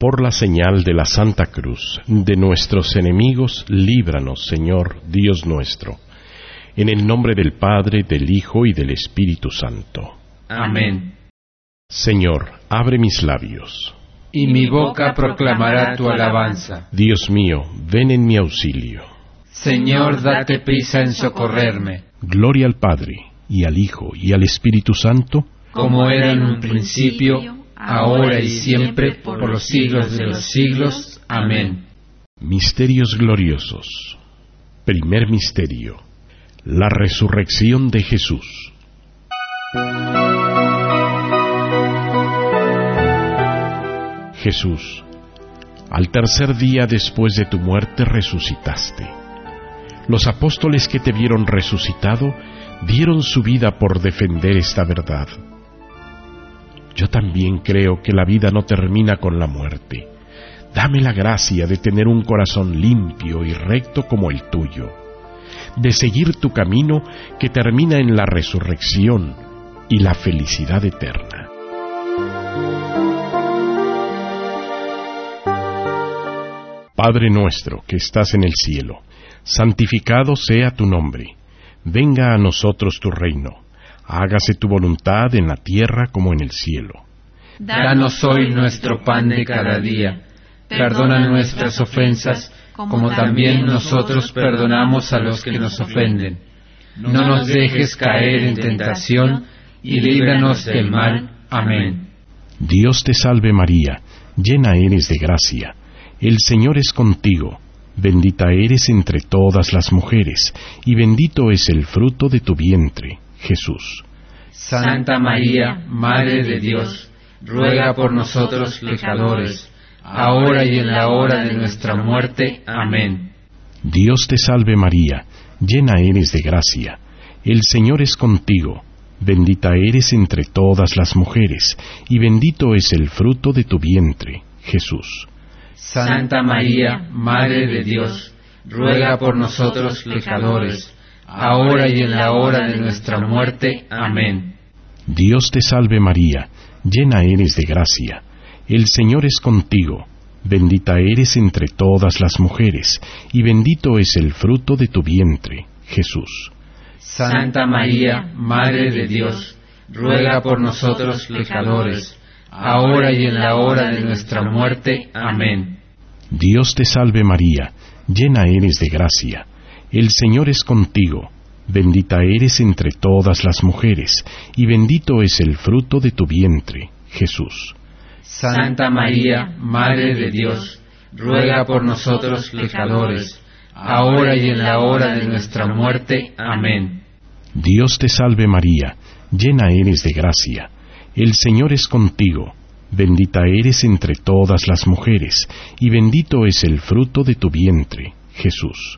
Por la señal de la Santa Cruz, de nuestros enemigos, líbranos, Señor, Dios nuestro. En el nombre del Padre, del Hijo y del Espíritu Santo. Amén. Señor, abre mis labios, y mi boca proclamará tu alabanza. Dios mío, ven en mi auxilio. Señor, date prisa en socorrerme. Gloria al Padre, y al Hijo, y al Espíritu Santo, como era en un principio, ahora y siempre, por los siglos de los siglos. Amén. Misterios gloriosos. Primer misterio: la resurrección de Jesús. Jesús, al tercer día después de tu muerte resucitaste. Los apóstoles que te vieron resucitado dieron su vida por defender esta verdad. Yo también creo que la vida no termina con la muerte. Dame la gracia de tener un corazón limpio y recto como el tuyo, de seguir tu camino que termina en la resurrección y la felicidad eterna. Padre nuestro que estás en el cielo, santificado sea tu nombre. Venga a nosotros tu reino. Hágase tu voluntad en la tierra como en el cielo. Danos hoy nuestro pan de cada día. Perdona nuestras ofensas, como también nosotros perdonamos a los que nos ofenden. No nos dejes caer en tentación, y líbranos del mal. Amén. Dios te salve María, llena eres de gracia. El Señor es contigo. Bendita eres entre todas las mujeres, y bendito es el fruto de tu vientre, Jesús. Santa María, Madre de Dios, ruega por nosotros pecadores, ahora y en la hora de nuestra muerte. Amén. Dios te salve María, llena eres de gracia. El Señor es contigo. Bendita eres entre todas las mujeres, y bendito es el fruto de tu vientre, Jesús. Santa María, Madre de Dios, ruega por nosotros pecadores, ahora y en la hora de nuestra muerte. Amén. Dios te salve María, llena eres de gracia. El Señor es contigo. Bendita eres entre todas las mujeres, y bendito es el fruto de tu vientre, Jesús. Santa María, Madre de Dios, ruega por nosotros pecadores, ahora y en la hora de nuestra muerte. Amén. Dios te salve María, llena eres de gracia. El Señor es contigo. Bendita eres entre todas las mujeres, y bendito es el fruto de tu vientre, Jesús. Santa María, Madre de Dios, ruega por nosotros pecadores, ahora y en la hora de nuestra muerte. Amén. Dios te salve María, llena eres de gracia. El Señor es contigo. Bendita eres entre todas las mujeres, y bendito es el fruto de tu vientre, Jesús.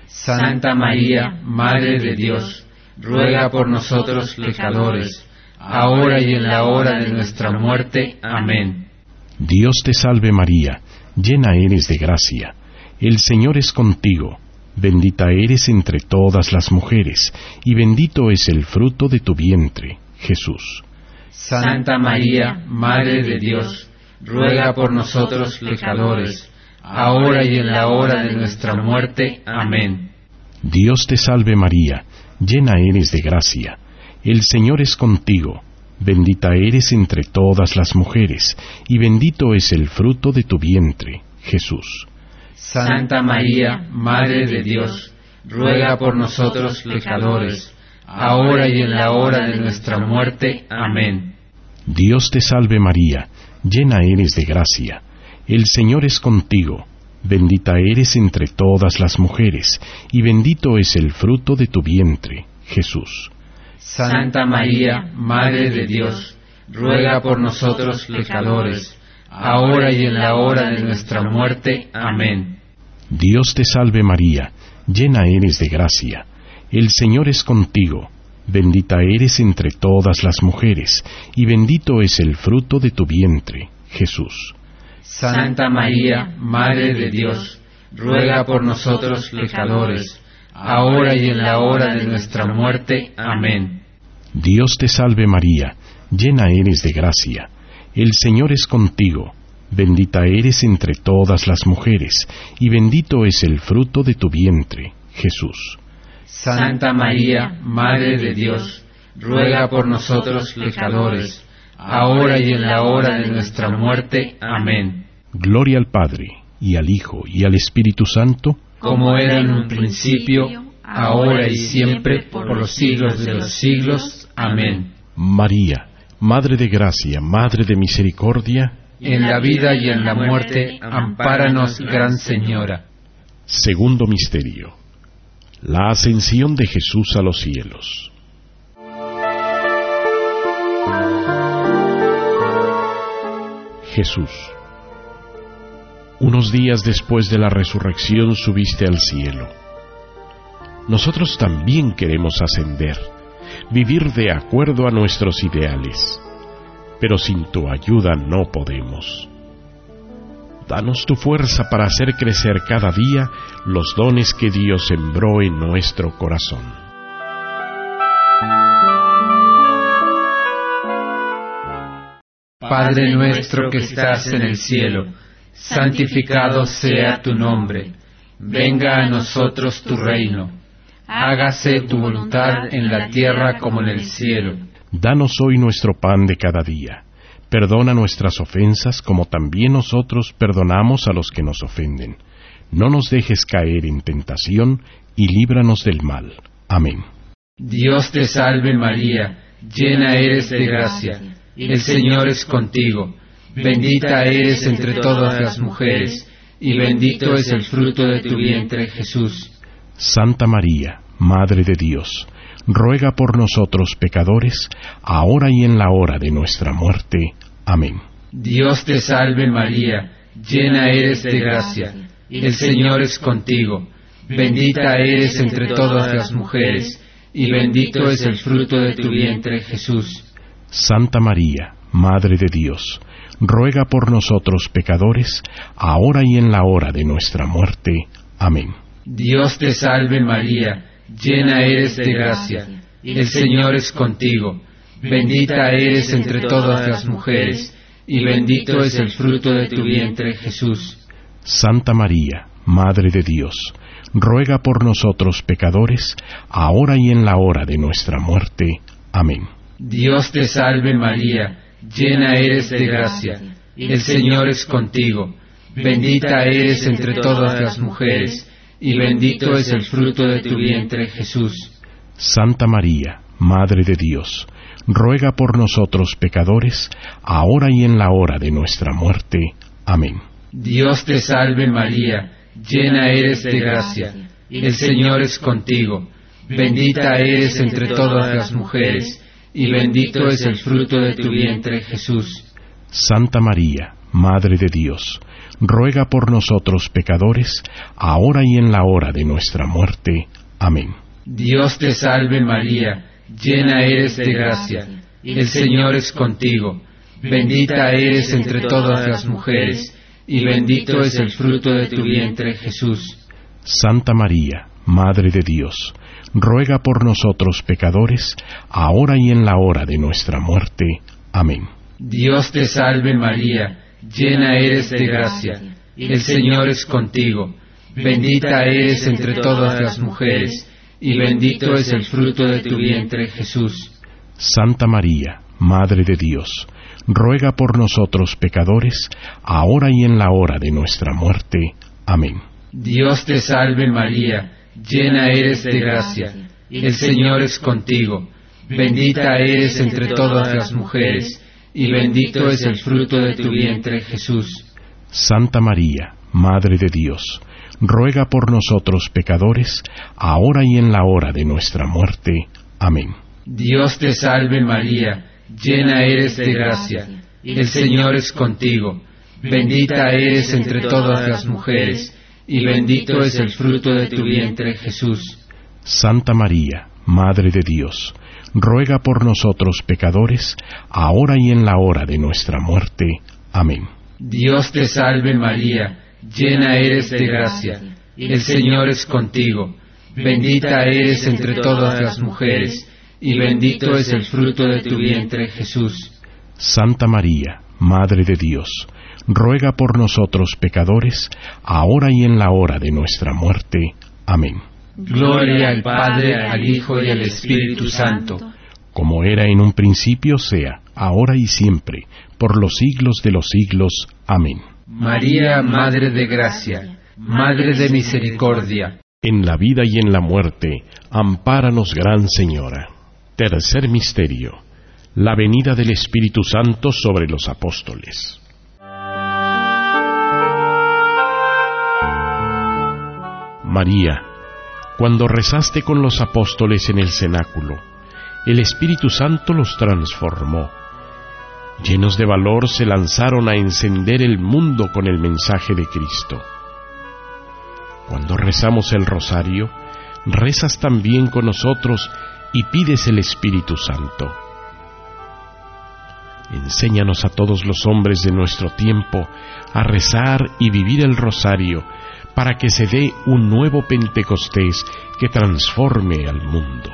Santa María, Madre de Dios, ruega por nosotros pecadores, ahora y en la hora de nuestra muerte. Amén. Dios te salve María, llena eres de gracia. El Señor es contigo. Bendita eres entre todas las mujeres, y bendito es el fruto de tu vientre, Jesús. Santa María, Madre de Dios, ruega por nosotros pecadores, ahora y en la hora de nuestra muerte. Amén. Dios te salve María, llena eres de gracia. El Señor es contigo. Bendita eres entre todas las mujeres, y bendito es el fruto de tu vientre, Jesús. Santa María, Madre de Dios, ruega por nosotros pecadores, ahora y en la hora de nuestra muerte. Amén. Dios te salve María, llena eres de gracia. El Señor es contigo. Bendita eres entre todas las mujeres, y bendito es el fruto de tu vientre, Jesús. Santa María, Madre de Dios, ruega por nosotros pecadores, ahora y en la hora de nuestra muerte. Amén. Dios te salve María, llena eres de gracia. El Señor es contigo. Bendita eres entre todas las mujeres, y bendito es el fruto de tu vientre, Jesús. Santa María, Madre de Dios, ruega por nosotros pecadores, ahora y en la hora de nuestra muerte. Amén. Dios te salve María, llena eres de gracia. El Señor es contigo. Bendita eres entre todas las mujeres, y bendito es el fruto de tu vientre, Jesús. Santa María, Madre de Dios, ruega por nosotros pecadores, ahora y en la hora de nuestra muerte. Amén. Gloria al Padre, y al Hijo, y al Espíritu Santo, como era en un principio, ahora y siempre, por los siglos de los siglos. Amén. María, Madre de Gracia, Madre de Misericordia, en la vida y en la muerte, ampáranos, Gran Señora. Segundo misterio: la ascensión de Jesús a los cielos. Jesús, unos días después de la resurrección subiste al cielo. Nosotros también queremos ascender, vivir de acuerdo a nuestros ideales, pero sin tu ayuda no podemos. Danos tu fuerza para hacer crecer cada día los dones que Dios sembró en nuestro corazón. Padre nuestro que estás en el cielo, santificado sea tu nombre. Venga a nosotros tu reino. Hágase tu voluntad en la tierra como en el cielo. Danos hoy nuestro pan de cada día. Perdona nuestras ofensas como también nosotros perdonamos a los que nos ofenden. No nos dejes caer en tentación y líbranos del mal. Amén. Dios te salve María, llena eres de gracia. El Señor es contigo. Bendita eres entre todas las mujeres, y bendito es el fruto de tu vientre, Jesús. Santa María, Madre de Dios, ruega por nosotros pecadores, ahora y en la hora de nuestra muerte. Amén. Dios te salve María, llena eres de gracia. El Señor es contigo. Bendita eres entre todas las mujeres, y bendito es el fruto de tu vientre, Jesús. Santa María, Madre de Dios, ruega por nosotros pecadores, ahora y en la hora de nuestra muerte. Amén. Dios te salve María, llena eres de gracia. El Señor es contigo. Bendita eres entre todas las mujeres, y bendito es el fruto de tu vientre, Jesús. Santa María, Madre de Dios, ruega por nosotros pecadores, ahora y en la hora de nuestra muerte. Amén. Dios te salve María, llena eres de gracia. El Señor es contigo. Bendita eres entre todas las mujeres, y bendito es el fruto de tu vientre, Jesús. Santa María, Madre de Dios, ruega por nosotros pecadores, ahora y en la hora de nuestra muerte. Amén. Dios te salve María, llena eres de gracia. El Señor es contigo. Bendita eres entre todas las mujeres, y bendito es el fruto de tu vientre, Jesús. Santa María, Madre de Dios, ruega por nosotros pecadores, ahora y en la hora de nuestra muerte. Amén. Dios te salve María, llena eres de gracia. El Señor es contigo. Bendita eres entre todas las mujeres, y bendito es el fruto de tu vientre, Jesús. Santa María, Madre de Dios, ruega por nosotros pecadores, ahora y en la hora de nuestra muerte. Amén. Dios te salve María, llena eres de gracia. El Señor es contigo. Bendita eres entre todas las mujeres, y bendito es el fruto de tu vientre, Jesús. Santa María, Madre de Dios, ruega por nosotros pecadores, ahora y en la hora de nuestra muerte. Amén. Dios te salve María, llena eres de gracia. El Señor es contigo. Bendita eres entre todas las mujeres, y bendito es el fruto de tu vientre, Jesús. Santa María, Madre de Dios, ruega por nosotros pecadores, ahora y en la hora de nuestra muerte. Amén. Dios te salve María, llena eres de gracia. El Señor es contigo. Bendita eres entre todas las mujeres, y bendito es el fruto de tu vientre, Jesús. Santa María, Madre de Dios, ruega por nosotros pecadores, ahora y en la hora de nuestra muerte. Amén. Dios te salve María, llena eres de gracia. El Señor es contigo. Bendita eres entre todas las mujeres, y bendito es el fruto de tu vientre, Jesús. Santa María, Madre de Dios, ruega por nosotros pecadores, ahora y en la hora de nuestra muerte. Amén. Gloria al Padre, al Hijo y al Espíritu Santo, como era en un principio, sea, ahora y siempre, por los siglos de los siglos. Amén. María, Madre de Gracia, Madre de Misericordia, en la vida y en la muerte, ampáranos, Gran Señora. Tercer misterio: la venida del Espíritu Santo sobre los apóstoles. María, cuando rezaste con los apóstoles en el cenáculo, el Espíritu Santo los transformó. Llenos de valor se lanzaron a encender el mundo con el mensaje de Cristo. Cuando rezamos el rosario, rezas también con nosotros y pides el Espíritu Santo. Enséñanos a todos los hombres de nuestro tiempo a rezar y vivir el rosario, para que se dé un nuevo Pentecostés que transforme al mundo.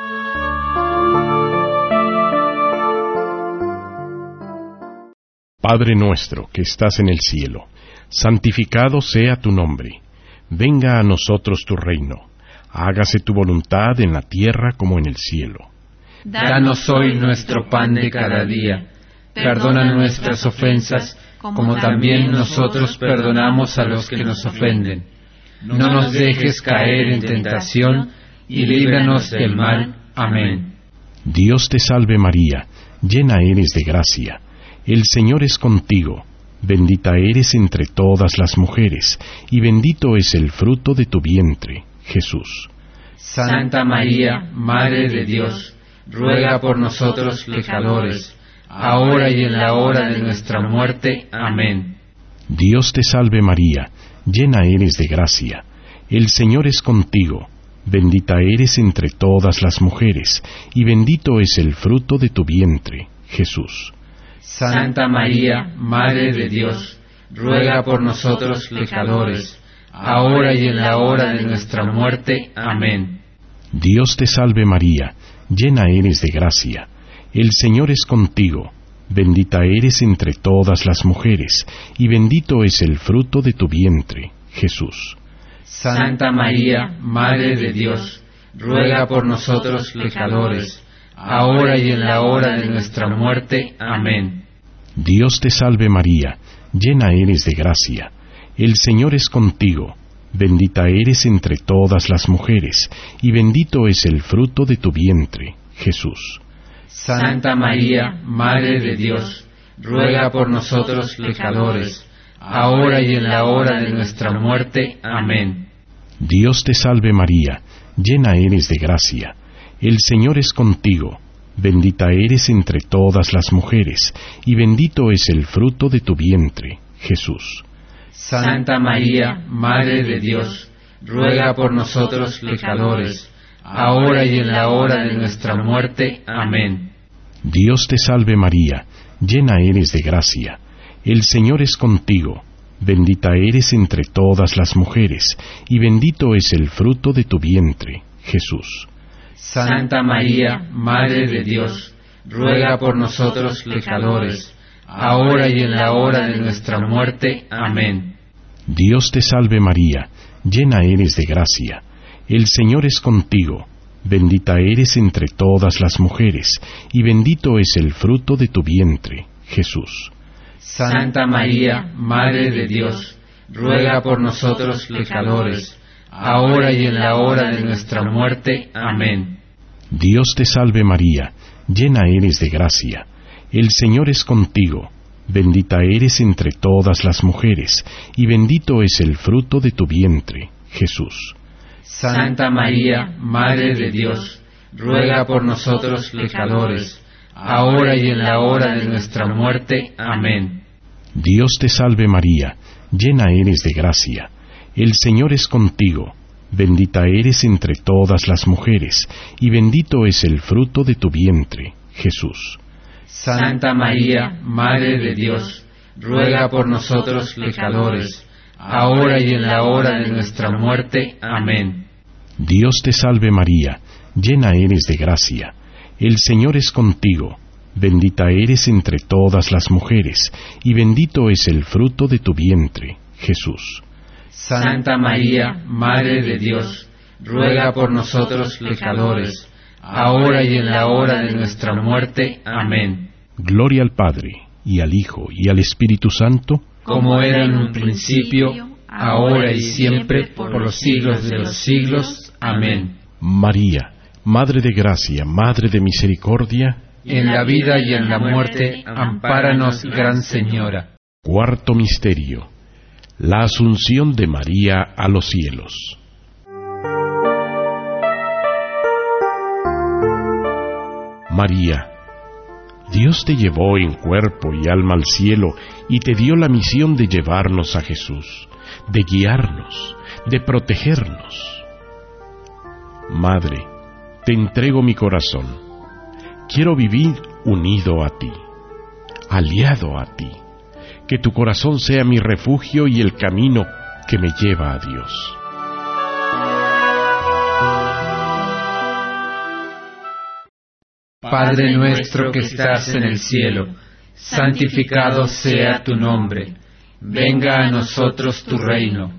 Padre nuestro que estás en el cielo, santificado sea tu nombre. Venga a nosotros tu reino. Hágase tu voluntad en la tierra como en el cielo. Danos hoy nuestro pan de cada día. Perdona nuestras ofensas, como también nosotros perdonamos a los que nos ofenden. No nos dejes caer en tentación, y líbranos del mal. Amén. Dios te salve María, llena eres de gracia. El Señor es contigo. Bendita eres entre todas las mujeres, y bendito es el fruto de tu vientre, Jesús. Santa María, Madre de Dios, ruega por nosotros pecadores, ahora y en la hora de nuestra muerte. Amén. Dios te salve María, llena eres de gracia. El Señor es contigo. Bendita eres entre todas las mujeres, y bendito es el fruto de tu vientre, Jesús. Santa María, Madre de Dios, ruega por nosotros pecadores, ahora y en la hora de nuestra muerte. Amén. Dios te salve María, llena eres de gracia. El Señor es contigo. Bendita eres entre todas las mujeres, y bendito es el fruto de tu vientre, Jesús. Santa María, Madre de Dios, ruega por nosotros pecadores, ahora y en la hora de nuestra muerte. Amén. Dios te salve María, llena eres de gracia. El Señor es contigo. Bendita eres entre todas las mujeres, y bendito es el fruto de tu vientre, Jesús. Santa María, Madre de Dios, ruega por nosotros pecadores, ahora y en la hora de nuestra muerte. Amén. Dios te salve María, llena eres de gracia. El Señor es contigo. Bendita eres entre todas las mujeres, y bendito es el fruto de tu vientre, Jesús. Santa María, Madre de Dios, ruega por nosotros pecadores, ahora y en la hora de nuestra muerte. Amén. Dios te salve María, llena eres de gracia. El Señor es contigo. Bendita eres entre todas las mujeres, y bendito es el fruto de tu vientre, Jesús. Santa María, Madre de Dios, ruega por nosotros pecadores, ahora y en la hora de nuestra muerte. Amén. Dios te salve María, llena eres de gracia. El Señor es contigo. Bendita eres entre todas las mujeres, y bendito es el fruto de tu vientre, Jesús. Santa María, Madre de Dios, ruega por nosotros pecadores, ahora y en la hora de nuestra muerte. Amén. Dios te salve María, llena eres de gracia. El Señor es contigo. Bendita eres entre todas las mujeres, y bendito es el fruto de tu vientre, Jesús. Santa María, Madre de Dios, ruega por nosotros pecadores, ahora y en la hora de nuestra muerte. Amén. Dios te salve María, llena eres de gracia. El Señor es contigo. Bendita eres entre todas las mujeres, y bendito es el fruto de tu vientre, Jesús. Santa María, Madre de Dios, ruega por nosotros pecadores, ahora y en la hora de nuestra muerte. Amén. Dios te salve María, llena eres de gracia. El Señor es contigo. Bendita eres entre todas las mujeres, y bendito es el fruto de tu vientre, Jesús. Santa María, Madre de Dios, ruega por nosotros pecadores, ahora y en la hora de nuestra muerte. Amén. Gloria al Padre, y al Hijo, y al Espíritu Santo, como era en un principio, ahora y siempre, por los siglos de los siglos. Amén. María, Madre de gracia, Madre de misericordia, en la vida y en la muerte, ampáranos, Gran Señora. Cuarto misterio: la Asunción de María a los cielos. María, Dios te llevó en cuerpo y alma al cielo y te dio la misión de llevarnos a Jesús, de guiarnos, de protegernos. Madre, te entrego mi corazón. Quiero vivir unido a ti, aliado a ti. Que tu corazón sea mi refugio y el camino que me lleva a Dios. Padre nuestro que estás en el cielo, santificado sea tu nombre. Venga a nosotros tu reino.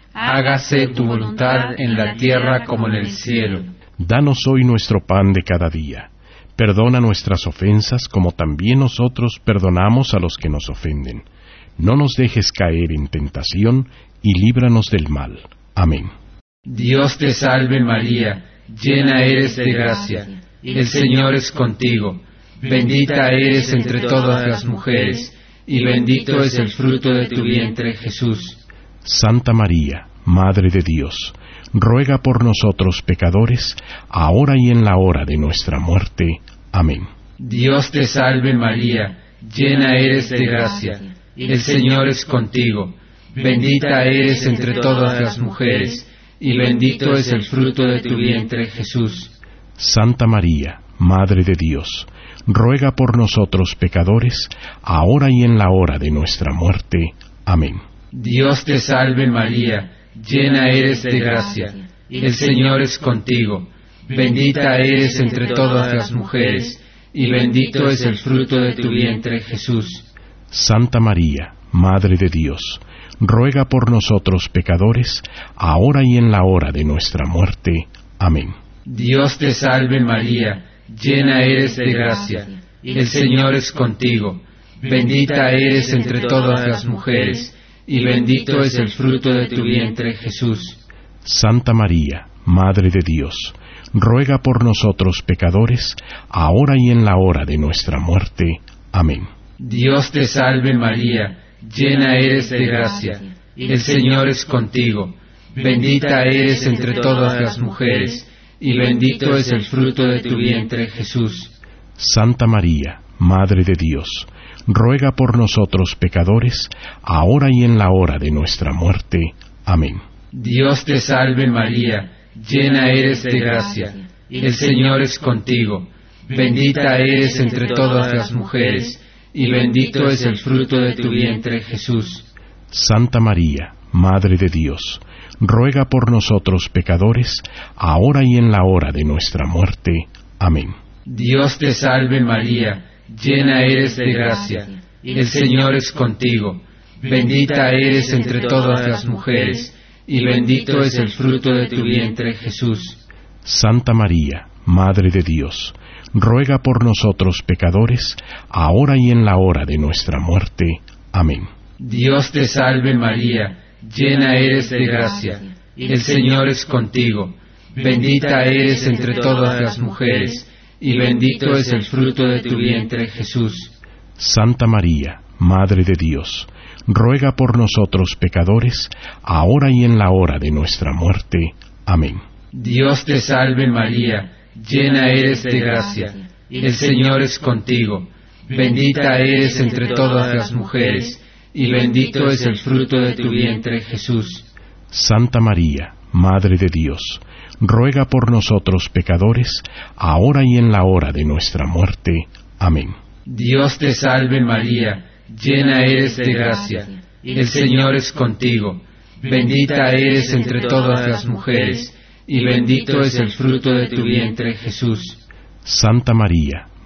Hágase tu voluntad en la tierra como en el cielo. Danos hoy nuestro pan de cada día. Perdona nuestras ofensas como también nosotros perdonamos a los que nos ofenden. No nos dejes caer en tentación y líbranos del mal. Amén. Dios te salve María, llena eres de gracia. El Señor es contigo. Bendita eres entre todas las mujeres, y bendito es el fruto de tu vientre, Jesús. Santa María, Madre de Dios, ruega por nosotros pecadores, ahora y en la hora de nuestra muerte. Amén. Dios te salve María, llena eres de gracia. El Señor es contigo. Bendita eres entre todas las mujeres, y bendito es el fruto de tu vientre, Jesús. Santa María, Madre de Dios, ruega por nosotros pecadores, ahora y en la hora de nuestra muerte. Amén. Dios te salve María, llena eres de gracia. El Señor es contigo. Bendita eres entre todas las mujeres, y bendito es el fruto de tu vientre, Jesús. Santa María, Madre de Dios, ruega por nosotros pecadores, ahora y en la hora de nuestra muerte. Amén. Dios te salve María, llena eres de gracia. El Señor es contigo. Bendita eres entre todas las mujeres, y bendito es el fruto de tu vientre, Jesús. Santa María, Madre de Dios, ruega por nosotros pecadores, ahora y en la hora de nuestra muerte. Amén. Dios te salve María, llena eres de gracia. El Señor es contigo. Bendita eres entre todas las mujeres, y bendito es el fruto de tu vientre, Jesús. Santa María, Madre de Dios, ruega por nosotros pecadores, ahora y en la hora de nuestra muerte. Amén. Dios te salve María, llena eres de gracia. El Señor es contigo. Bendita eres entre todas las mujeres, y bendito es el fruto de tu vientre, Jesús. Santa María, Madre de Dios, ruega por nosotros pecadores, ahora y en la hora de nuestra muerte. Amén. Dios te salve María, llena eres de gracia. El Señor es contigo. Bendita eres entre todas las mujeres, y bendito es el fruto de tu vientre, Jesús. Santa María, Madre de Dios, ruega por nosotros pecadores, ahora y en la hora de nuestra muerte. Amén. Dios te salve María, llena eres de gracia. El Señor es contigo. Bendita eres entre todas las mujeres, y bendito es el fruto de tu vientre, Jesús. Santa María, Madre de Dios, ruega por nosotros pecadores, ahora y en la hora de nuestra muerte. Amén. Dios te salve María, llena eres de gracia. El Señor es contigo. Bendita eres entre todas las mujeres, y bendito es el fruto de tu vientre, Jesús. Santa María, Madre de Dios, ruega por nosotros pecadores, ahora y en la hora de nuestra muerte. Amén. Dios te salve María, llena eres de gracia. El Señor es contigo. Bendita eres entre todas las mujeres, y bendito es el fruto de tu vientre, Jesús. Santa María,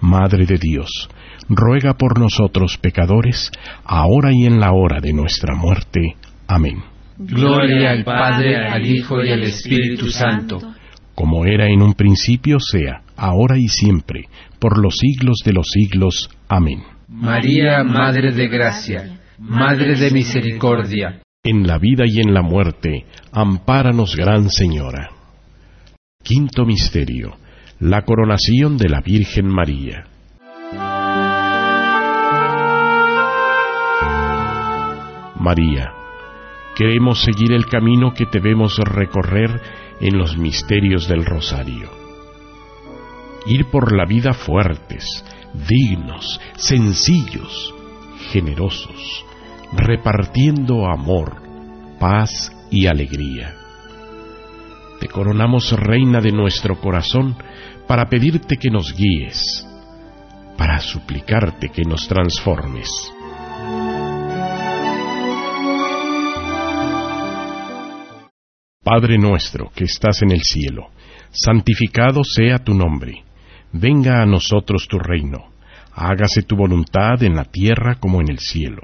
Madre de Dios, ruega por nosotros pecadores, ahora y en la hora de nuestra muerte. Amén. Gloria al Padre, al Hijo y al Espíritu Santo, como era en un principio, sea, ahora y siempre, por los siglos de los siglos. Amén. María, Madre de Gracia, Madre de Misericordia, en la vida y en la muerte, ampáranos, Gran Señora. Quinto misterio: la coronación de la Virgen María. María, queremos seguir el camino que te vemos recorrer en los misterios del Rosario. Ir por la vida fuertes, dignos, sencillos, generosos, repartiendo amor, paz y alegría. Te coronamos, Reina de nuestro corazón, para pedirte que nos guíes, para suplicarte que nos transformes. Padre nuestro que estás en el cielo, santificado sea tu nombre. Venga a nosotros tu reino. Hágase tu voluntad en la tierra como en el cielo.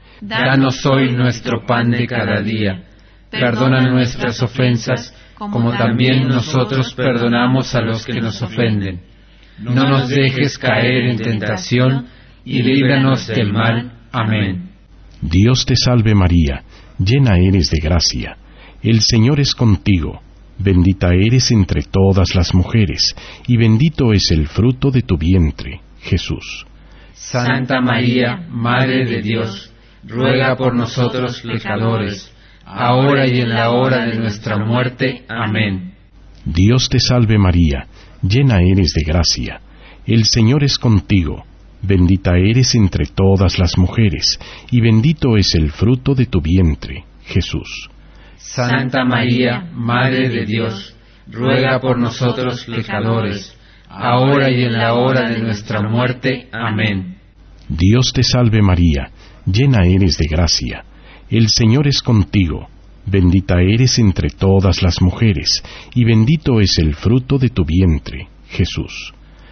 Danos hoy nuestro pan de cada día. Perdona nuestras ofensas, como también nosotros perdonamos a los que nos ofenden. No nos dejes caer en tentación, y líbranos del mal. Amén. Dios te salve María, llena eres de gracia. El Señor es contigo. Bendita eres entre todas las mujeres, y bendito es el fruto de tu vientre, Jesús. Santa María, Madre de Dios, ruega por nosotros pecadores, ahora y en la hora de nuestra muerte. Amén. Dios te salve María, llena eres de gracia. El Señor es contigo. Bendita eres entre todas las mujeres, y bendito es el fruto de tu vientre, Jesús. Santa María, Madre de Dios, ruega por nosotros pecadores, ahora y en la hora de nuestra muerte. Amén. Dios te salve María, llena eres de gracia. El Señor es contigo. Bendita eres entre todas las mujeres, y bendito es el fruto de tu vientre, Jesús.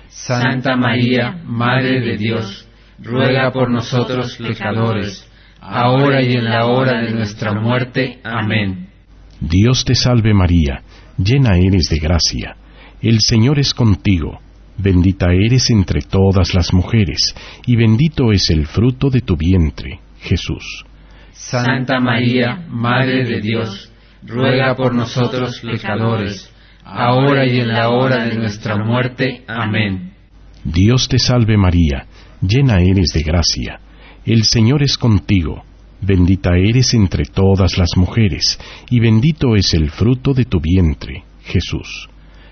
Santa María, Madre de Dios, ruega por nosotros pecadores, ahora y en la hora de nuestra muerte. Amén. Dios te salve María, llena eres de gracia. El Señor es contigo. Bendita eres entre todas las mujeres, y bendito es el fruto de tu vientre, Jesús. Santa María, Madre de Dios, ruega por nosotros pecadores, ahora y en la hora de nuestra muerte. Amén. Dios te salve María, llena eres de gracia. El Señor es contigo. Bendita eres entre todas las mujeres, y bendito es el fruto de tu vientre, Jesús.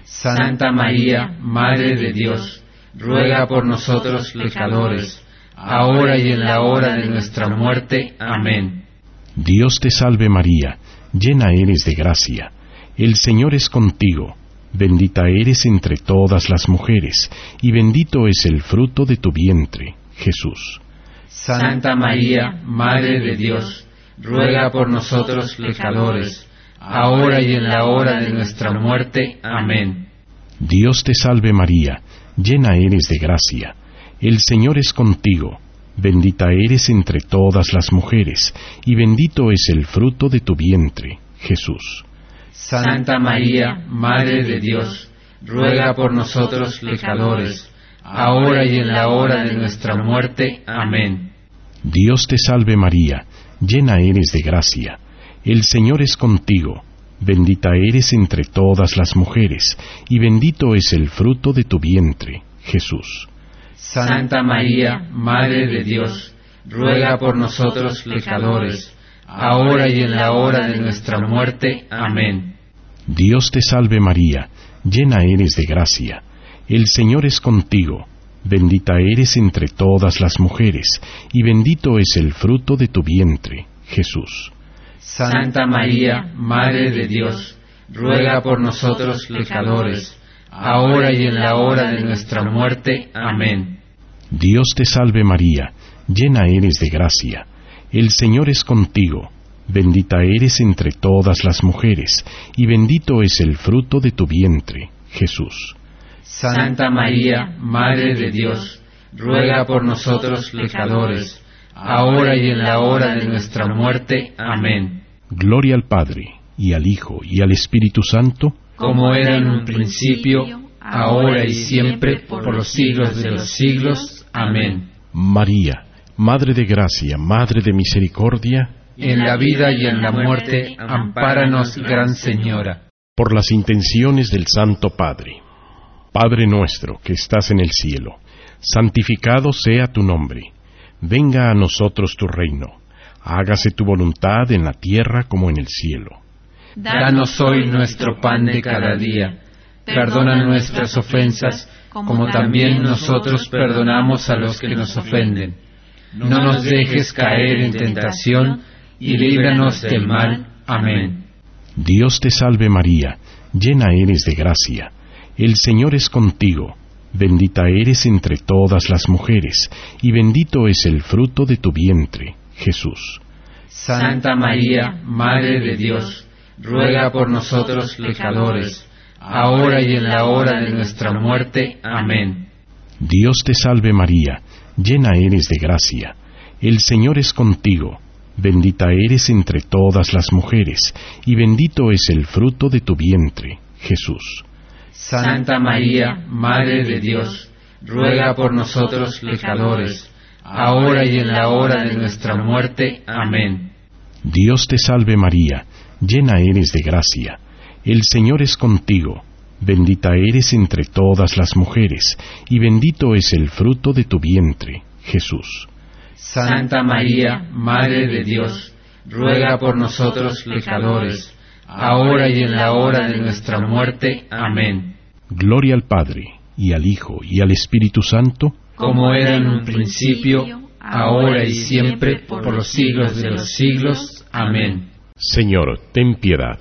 Santa María, Madre de Dios, ruega por nosotros pecadores, ahora y en la hora de nuestra muerte. Amén. Dios te salve María, llena eres de gracia. El Señor es contigo. Bendita eres entre todas las mujeres, y bendito es el fruto de tu vientre, Jesús. Santa María, Madre de Dios, ruega por nosotros pecadores, ahora y en la hora de nuestra muerte. Amén. Dios te salve María, llena eres de gracia. El Señor es contigo. Bendita eres entre todas las mujeres, y bendito es el fruto de tu vientre, Jesús. Santa María, Madre de Dios, ruega por nosotros pecadores, ahora y en la hora de nuestra muerte. Amén. Dios te salve María, llena eres de gracia. El Señor es contigo. Bendita eres entre todas las mujeres, y bendito es el fruto de tu vientre, Jesús. Santa María, Madre de Dios, ruega por nosotros pecadores, ahora y en la hora de nuestra muerte. Amén. Dios te salve María, llena eres de gracia. El Señor es contigo. Bendita eres entre todas las mujeres, y bendito es el fruto de tu vientre, Jesús. Santa María, Madre de Dios, ruega por nosotros pecadores, ahora y en la hora de nuestra muerte. Amén. Dios te salve María, llena eres de gracia. El Señor es contigo. Bendita eres entre todas las mujeres, y bendito es el fruto de tu vientre, Jesús. Santa María, Madre de Dios, ruega por nosotros pecadores, ahora y en la hora de nuestra muerte. Amén. Gloria al Padre, y al Hijo, y al Espíritu Santo, como era en un principio, ahora y siempre, por los siglos de los siglos. Amén. María, Madre de Gracia, Madre de Misericordia, en la vida y en la muerte, ampáranos, Gran Señora. Por las intenciones del Santo Padre. Padre nuestro, que estás en el cielo, santificado sea tu nombre. Venga a nosotros tu reino. Hágase tu voluntad en la tierra como en el cielo. Danos hoy nuestro pan de cada día. Perdona nuestras ofensas, como también nosotros perdonamos a los que nos ofenden. No nos dejes caer en tentación, y líbranos del mal. Amén. Dios te salve María, llena eres de gracia. El Señor es contigo. Bendita eres entre todas las mujeres, y bendito es el fruto de tu vientre, Jesús. Santa María, Madre de Dios, ruega por nosotros pecadores, ahora y en la hora de nuestra muerte. Amén. Dios te salve María, llena eres de gracia. El Señor es contigo. Bendita eres entre todas las mujeres, y bendito es el fruto de tu vientre, Jesús. Santa María, Madre de Dios, ruega por nosotros pecadores, ahora y en la hora de nuestra muerte. Amén. Dios te salve María, llena eres de gracia. El Señor es contigo. Bendita eres entre todas las mujeres, y bendito es el fruto de tu vientre, Jesús. Santa María, Madre de Dios, ruega por nosotros pecadores, ahora y en la hora de nuestra muerte. Amén. Gloria al Padre, y al Hijo, y al Espíritu Santo, como era en un principio, ahora y siempre, por los siglos de los siglos. Amén. Señor, ten piedad.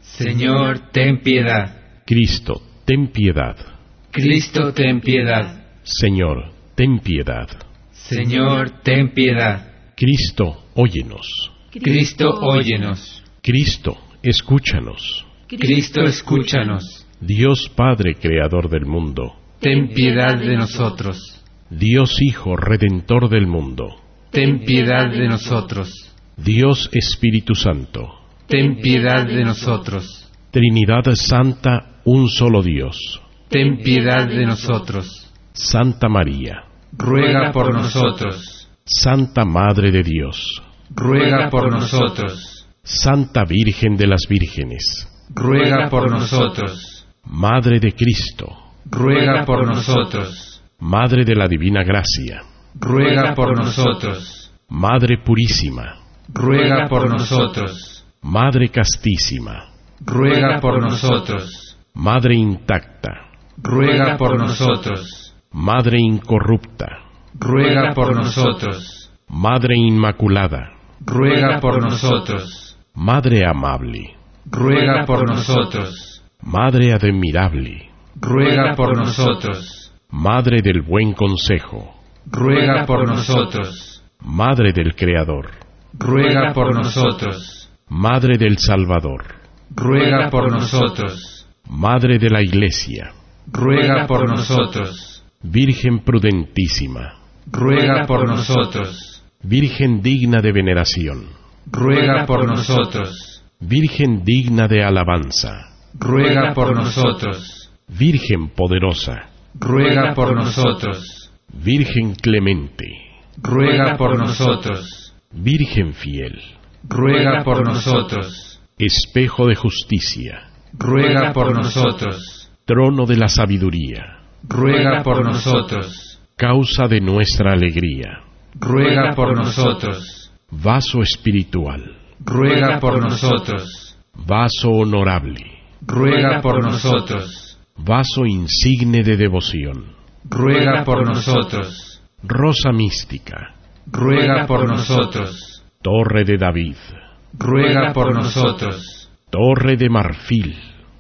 Señor, ten piedad. Cristo, ten piedad. Cristo, ten piedad. Señor, ten piedad. Señor, ten piedad. Cristo, óyenos. Cristo, óyenos. Cristo, escúchanos. Cristo, escúchanos. Dios Padre, Creador del mundo, ten piedad de nosotros. Dios Hijo, Redentor del mundo, ten piedad de nosotros. Dios Espíritu Santo, ten piedad de nosotros. Trinidad Santa, un solo Dios, ten piedad de nosotros. Santa María, ruega por nosotros. Santa Madre de Dios, ruega por nosotros. Santa Virgen de las Vírgenes, ruega por nosotros. Madre de Cristo, ruega por nosotros. Madre de la Divina Gracia, ruega por nosotros. Madre Purísima, ruega por nosotros. Madre Castísima, ruega por nosotros. Madre Intacta, ruega por nosotros. Madre Incorrupta, ruega por nosotros. Madre Inmaculada, ruega por nosotros. Madre Amable, ruega por nosotros. Madre Admirable, ruega por nosotros. Madre del Buen Consejo, ruega por nosotros. Madre del Creador, ruega por nosotros. Madre del Salvador, ruega por nosotros. Madre de la Iglesia, ruega por nosotros. Virgen prudentísima, ruega por nosotros. Virgen digna de veneración, ruega por nosotros. Virgen digna de alabanza, ruega por nosotros. Virgen poderosa, ruega por nosotros. Virgen clemente, ruega por nosotros. Virgen fiel, ruega por nosotros. Espejo de justicia, ruega por nosotros. Trono de la sabiduría, ruega por nosotros. Causa de nuestra alegría, ruega por nosotros. Vaso espiritual, ruega por nosotros. Vaso honorable, ruega por nosotros. Vaso insigne de devoción, ruega por nosotros. Rosa mística, ruega por nosotros. Torre de David, ruega por nosotros. Torre de marfil,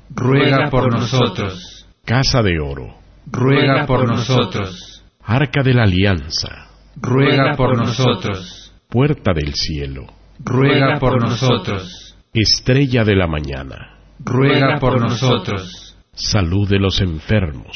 ruega por nosotros. Casa de oro, ruega por nosotros. Arca de la alianza, ruega por nosotros. Puerta del cielo, ruega por nosotros. Estrella de la mañana, ruega por nosotros. Salud de los enfermos,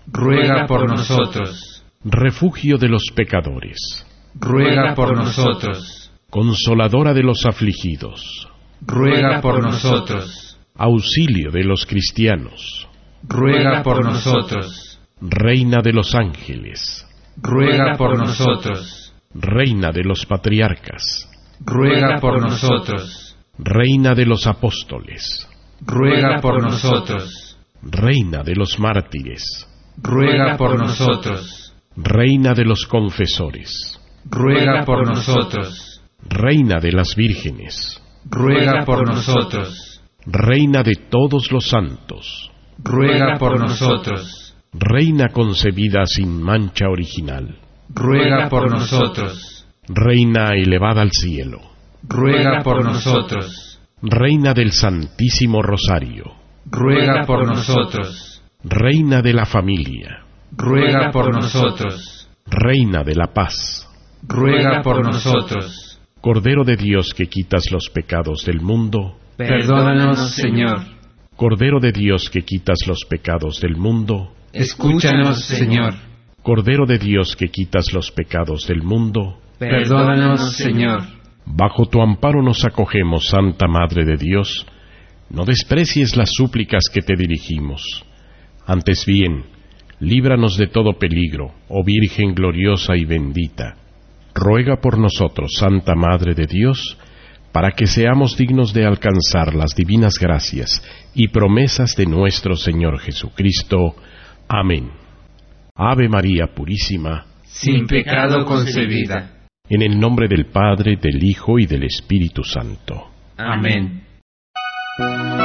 ruega por nosotros. Refugio de los pecadores, Ruega por nosotros. Consoladora de los afligidos, Ruega por nosotros. Auxilio de los cristianos, Ruega por nosotros. Reina de los ángeles, Ruega por nosotros. Reina de los patriarcas, Ruega por nosotros. Reina de los apóstoles, Ruega por nosotros. Reina de los mártires, Ruega por nosotros. Reina de los confesores, Ruega por nosotros. Reina de las vírgenes, Ruega por nosotros. Reina de todos los santos, Ruega por nosotros. Reina concebida sin mancha original, Ruega por nosotros. Reina elevada al cielo, Ruega por nosotros. Reina del Santísimo Rosario, Ruega por nosotros. Reina de la familia, Ruega por nosotros. Reina de la paz, Ruega por nosotros. Cordero de Dios que quitas los pecados del mundo, Perdónanos, Señor. Cordero de Dios que quitas los pecados del mundo, Escúchanos, Señor. Cordero de Dios que quitas los pecados del mundo, Perdónanos, Señor. bajo tu amparo nos acogemos, Santa Madre de Dios. No desprecies las súplicas que te dirigimos. Antes bien, líbranos de todo peligro, oh Virgen gloriosa y bendita. Ruega por nosotros, Santa Madre de Dios, para que seamos dignos de alcanzar las divinas gracias y promesas de nuestro Señor Jesucristo. Amén. Ave María Purísima, Sin pecado concebida. en el nombre del Padre, del Hijo y del Espíritu Santo. Amén.